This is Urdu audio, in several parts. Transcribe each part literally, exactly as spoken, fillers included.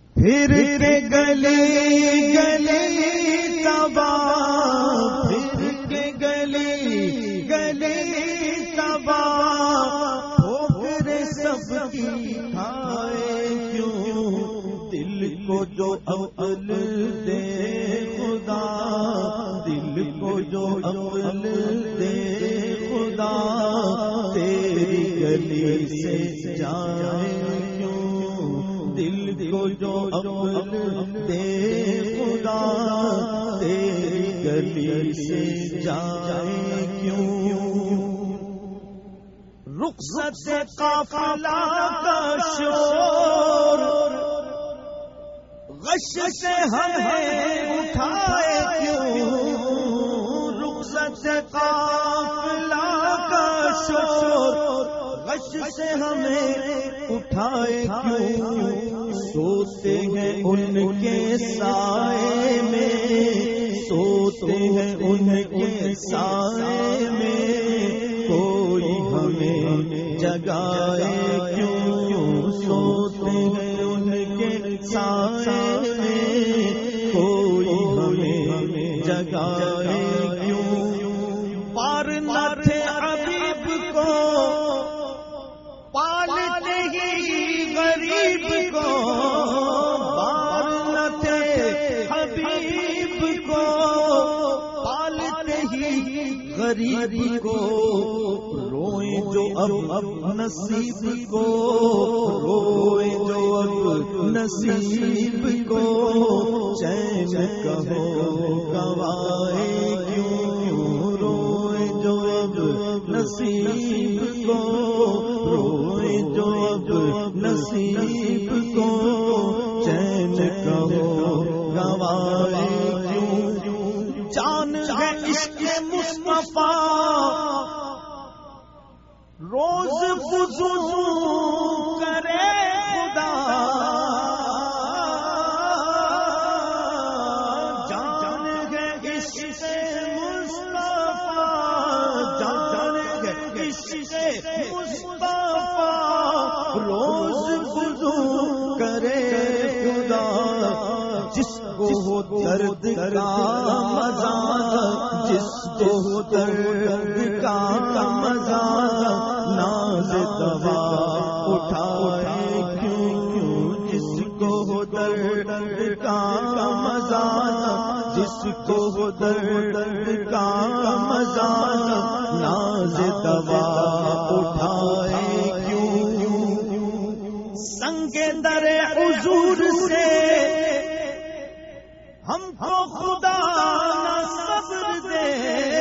پھر کے گلی گلی تبا، پھر کے گلی گلی تبا، ٹھوکر سب کی کھائے کیوں، دل کو جو عقل دے خدا، دل کو جو عقل دے خدا، تیری گلی سے جائے کیوں، دل کو جو عقل دے خدا، تیری گلی سے جائے کیوں، رخصت قافلہ کا شور، غش سے ہمیں اٹھائے کیوں، رخصت قافلہ کا شور، غش سے ہمیں اٹھائے کیوں، سوتے ہیں ان کے سائے میں، سوتے ہیں ان کے سائے میں، کوئی ہمیں جگائے کیوں، سوتے ہیں ان کے سائے میں، کوئی ہمیں جگائے کیوں، پار نہ تھے حبیب کو پالتے ہی غریب کو، پار نہ تھے حبیب کو پالتے ہی غریب کو، روئیں جو اب اب نصیب کو، روئیں جو اب نصیب کو، چین کہو گوائے کیوں، روئیں جو اب نصیب کو، روئیں جو اب نصیب کو، چین کہو گوائے کیوں، جان ہے عشق مصطفیٰ روز فضول کرے خدا، جان ہے عشق مصطفیٰ، جان ہے عشق مصطفیٰ روز فضول کرے خدا، جس کو ہو درد کا مزہ، جس کو ہو درد کا مزہ، ناز دوا اٹھائے کیوں، جس کو ہو درد کا مزہ، جس کو ہو درد کا مزہ، ناز دوا اٹھائے کیوں، سنگ در حضور سے ہم کو خدا نہ صبر دے،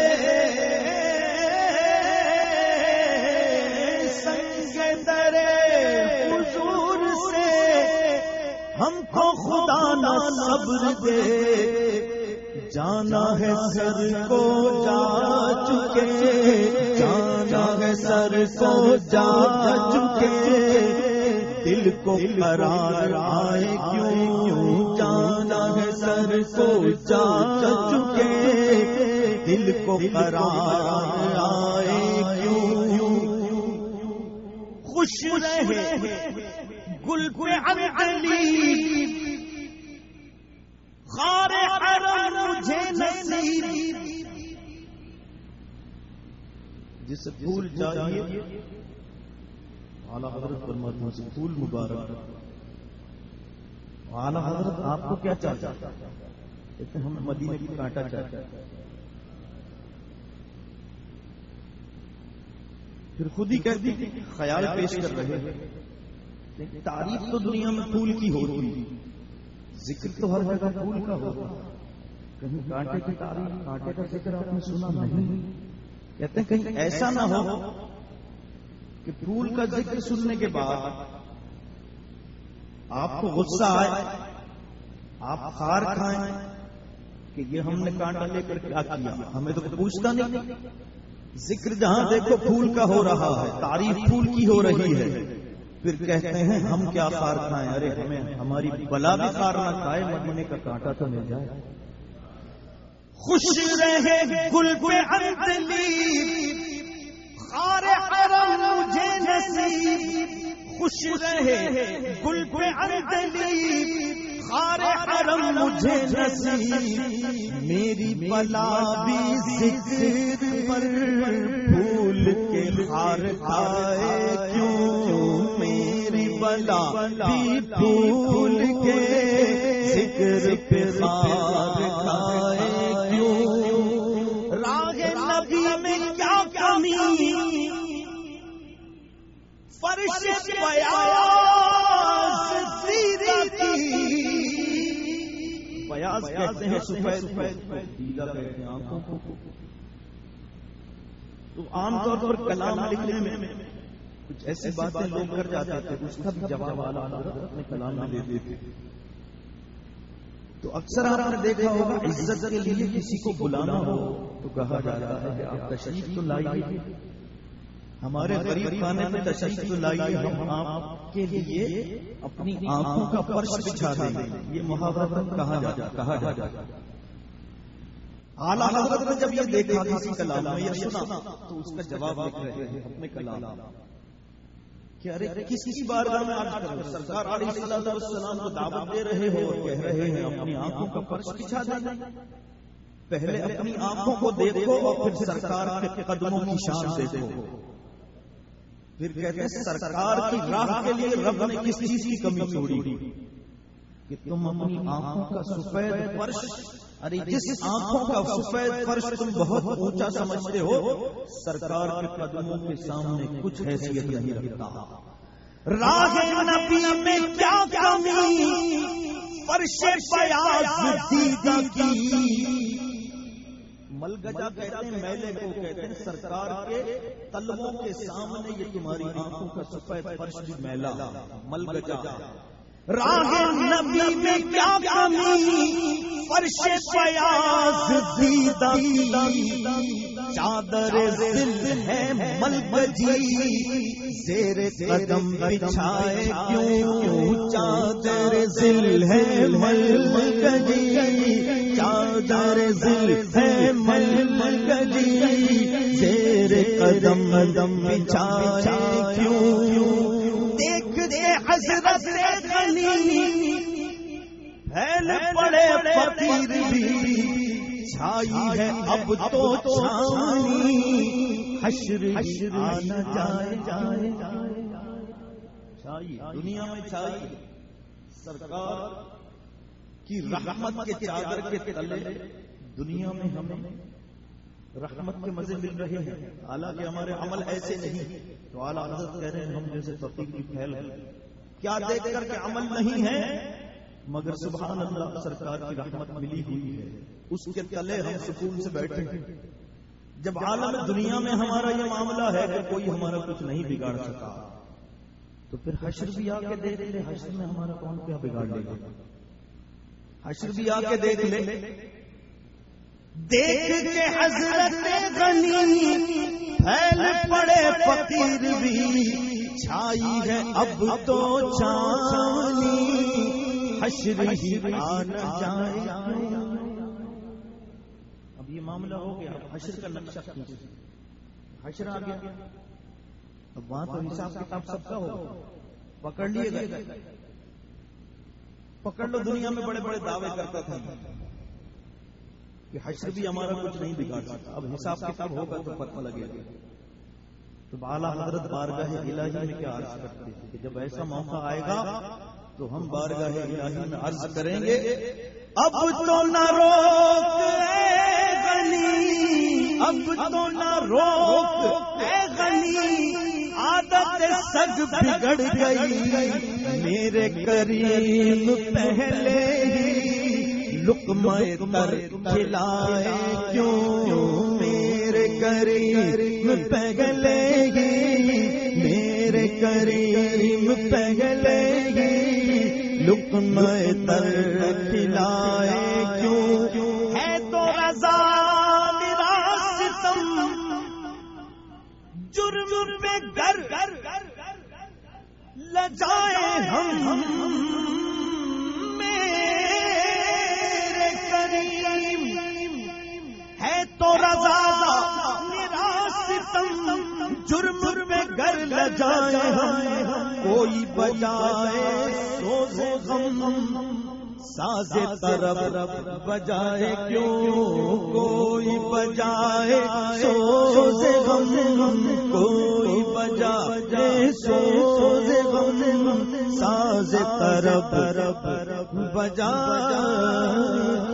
سنگ در حضور سے ہم کو خدا نہ صبر دے، جانا ہے سر کو جا چکے، جانا ہے سر کو جا چکے، دل کو قرار آئے کیوں، جانا ہے سر کو جا چکے، دل کو قرار آئے کیوں، خوش رہے گل پہ علی، خار حرم مجھے نصیب، جس پھول چاہیے اعلیٰ حضرت فرماتے ہیں پھول مبارک، اعلیٰ حضرت آپ کو کیا چاہتے ہیں، ہم مدینے کی کانٹا چاہتے ہیں، پھر خود ہی کہتی خیال پیش کر رہے ہیں، تعریف تو دنیا میں پھول کی ہوتی، ذکر تو ہر جگہ پھول کا ہوتا، کہیں کانٹے کی تعریف کانٹے کا ذکر آپ نے سنا نہیں، کہتے ہیں کہیں ایسا نہ ہو کہ پھول کا ذکر سننے کے بعد آپ کو غصہ آئے، آپ خار کھائیں کہ یہ ہم نے کانٹا لے کر کیا کیا، ہمیں تو پوچھتا نہیں، ذکر جہاں دیکھو پھول کا ہو رہا ہے، تعریف پھول کی ہو رہی ہے، پھر کہتے ہیں ہم کیا خار کھائیں، ارے ہمیں ہماری بلا بھی خار نہ کھائے، مدینے کا کانٹا تو مل جائے، خوش رہے گل پہ اندلی، خار حرم مجھے نصیب، خوش رہے گل پہ اندلی، کرم مجھے نصیب، میری بلا بھی ذکر پر پھول کے خار کھائے کیوں، میری بلا بھی پھول کے ذکر پہ خار کھائے کیوں، راہ نبی میں کیا کمی، فرش پیاز سیدھا کی، پیاز کہتے ہیں سفید سیدھا کہتے ہیں آنکھوں کو، تو عام طور پر کلام لکھنے میں کچھ ایسی باتیں لوگ کر جاتے تھے، اس کا بھی جواب اعلیٰ حضرت اپنے کلام میں دیتے تھے. تو اکثر آپ نے دیکھا ہوگا عزت کے لیے کسی کو بلانا ہو تو کہا جاتا ہے کہ آپ تشریف تو لائیے، ہمارے غریب خانے میں تشریف تو لائیے، ہم آپ کے لیے اپنی آنکھوں کا فرش بچھا دیں گے. یہ محاورہ کہا جاتا ہے. اعلیٰ حضرت نے جب یہ دیکھا کسی کلام میں یہ سنا تو اس کا جواب لکھ رہے ہیں اپنے کلام کہ ارے کس کی بارگاہ میں عرض کروں، سرکار علیہ الصلوۃ والسلام کو دعوت دے رہے ہو اور کہہ رہے ہیں اپنی آنکھوں کا فرش بچھا دیں. پہلے اپنی آنکھوں کو دیکھو اور پھر سرکار کے قدموں کی شان دیکھو. پھر کہتے ہیں سرکار کی راہ کے لیے رب نے کس چیز کی کمی چھوڑی کہ تم اپنی آنکھوں کا سفید فرش، ارے جس آنکھوں کا سفید فرش تم بہت اونچا سمجھتے ہو، سرکار کے قدموں کے سامنے کچھ حیثیت نہیں رکھتا. راہ نبی میں کیا کمی، فرش پیاز دیدہ کی. ملگجا کہتے ہیں میلے کو، کہتے ہیں سرکار کے تلووں کے سامنے یہ تمہاری آنکھوں کا سفید فرش بھی میلا ملگجا. راہ نبی میں کیا کمی، فرش پیاز دیدہ کی. چادر ذل ہے ملگجی، زیر قدم بچھائے کیوں، چادر ذل ہے ملگجی، چادر ذل ہے ملگجی، زیر قدم قدم بچھائے کیوں. دیکھتے حضرت غنی پھیل پڑے فقیر بھی، چھائی ہے اب تو چھانی، حشر آنا جائے جائے چھائی دنیا میں چھائی. سرکار کی رحمت کے چادر کے تلے دنیا میں ہمیں رحمت کے مزے مل رہے ہیں، حالانکہ ہمارے عمل ایسے نہیں. تو اعلیٰ حضرت کہہ رہے ہیں ہم جیسے فقیر کی پھیل کیا دیکھ کر کے عمل نہیں ہے، مگر سبحان اللہ سرکار کی رحمت ملی ہوئی ہے، اس کے تلے ہم سکون سے بیٹھے ہیں. جب عالم دنیا میں ہمارا یہ معاملہ ہے کہ کوئی ہمارا کچھ نہیں بگاڑ سکا، تو پھر حشر بھی آ کے دیکھ لے، حشر میں ہمارا کون کیا بگاڑ لے گا. حشر بھی آ کے دیکھ لے، دیکھ کے حضرت غنی پھیل پڑے فقیر بھی، چھائی ہے اب تو چھانی، حشر ہی آنا جائے. اب یہ معاملہ ہو گیا، اب حشر کا نقشہ کھینچ، حشر آ گیا. اب وہاں تو حساب کتاب سب کا ہوگا، پکڑ لیے گئے. پکڑ لو، دنیا میں بڑے بڑے دعوے کرتا تھا کہ حشر بھی ہمارا کچھ نہیں بگاڑ سکتا. اب حساب کتاب ہوگا تو پتہ لگے گا. تو اعلیٰ حضرت بارگاہ الہی میں کیا عرض کرتے ہیں کہ جب ایسا موقع آئے گا تو ہم بارگاہ الہی میں عرض کریں گے اب تو نہ روک اے غنی، اب تو نہ روک اے غنی، عادت سگ بگڑ گئی، میرے کریم پہلے ہی لقمہ تر کھلائے کیوں، میرے کریم پہلے ہی، میرے کریم پہلے ہی لقمہ تر کھلائے کیوں. ہے تو رضا میرا ستم، جرم پہ گر لجائے ہم، میرے کریم ہے تو رضا میرا ستم، جرم پہ گر لجائے ہم. کوئی بجائے سوز غم ساز طرب بجائے کیوں کوئی بجائے سوز غم کوئی بجائے سوز غم ساز طرب بجائے